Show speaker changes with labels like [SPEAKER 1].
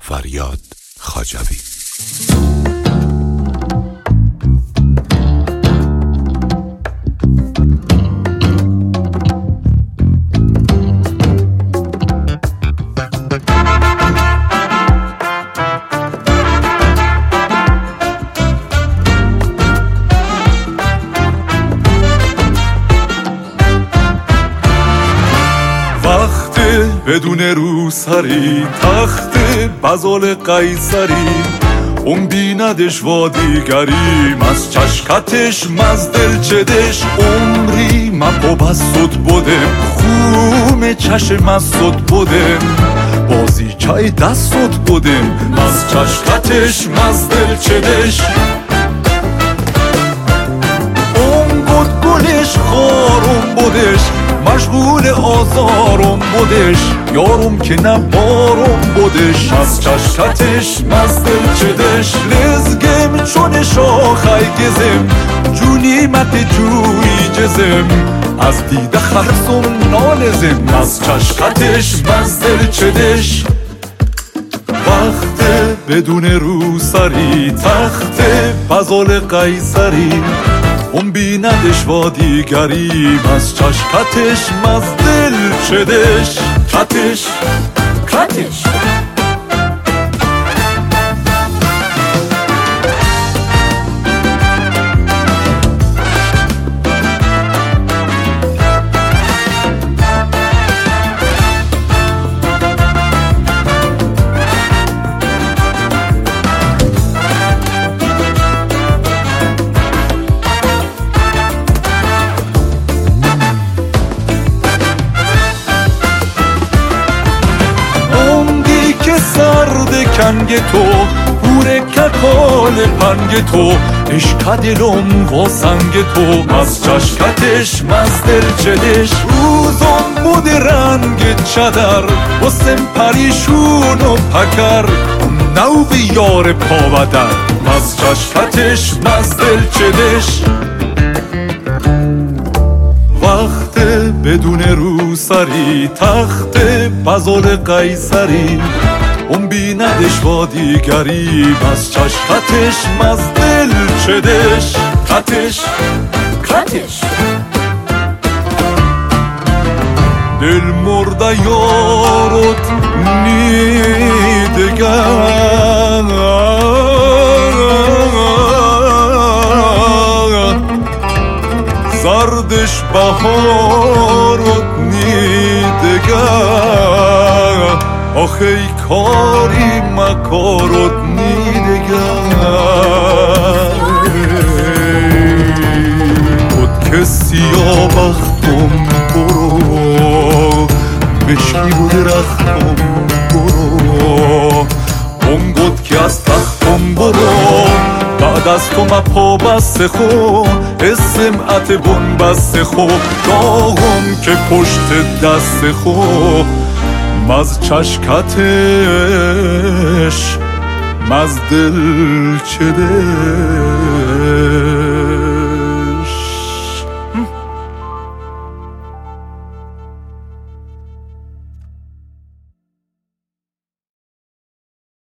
[SPEAKER 1] فریاد خاجوی.
[SPEAKER 2] بدون روسری تخت بزال قیصری اون بیندش و دیگریم از چشکتش مز دلچدش عمری من بسود بودم خوم چشم از صد بودم بازی چای دستت بودم از چشکتش مز دلچدش اون بود گلش خارم بودش مشغول آزارم بودش یارم که نبارم بودش از چشکتش مز دلچدش لزگم چون شاخی گزم جونی مت جوی جزم از دیده خرسم نالزم از چشکتش مز دلچدش وقت بدون روسری تخت بزال قیصری اون بیندش و دیگریم از چشکتش مز دلچدش کتش کتش سرد کنگ تو بوره ککال پنگ تو عشق دلم و سنگ تو از چشکتش مز دلچدش روزم بود رنگ چدر و پریشون و پکر نو به یار پاودر از چشکتش مز دلچدش وقت بدون روسری تخت بزال قیصری اون بیندش و دیگری از چشکتش مز دلچدش کتش کتش دل مرده یارت نیدگر زردش بهارت نیدگر آخه کاری مکارت نیدگر بود که سیاه بختم برو بشکی بود رختم برو اون بود که از تختم برو بعد از تو مپا بست خو اسمعت بون بست خو داغم که پشت دست خو مز چشکتش مز دلچدش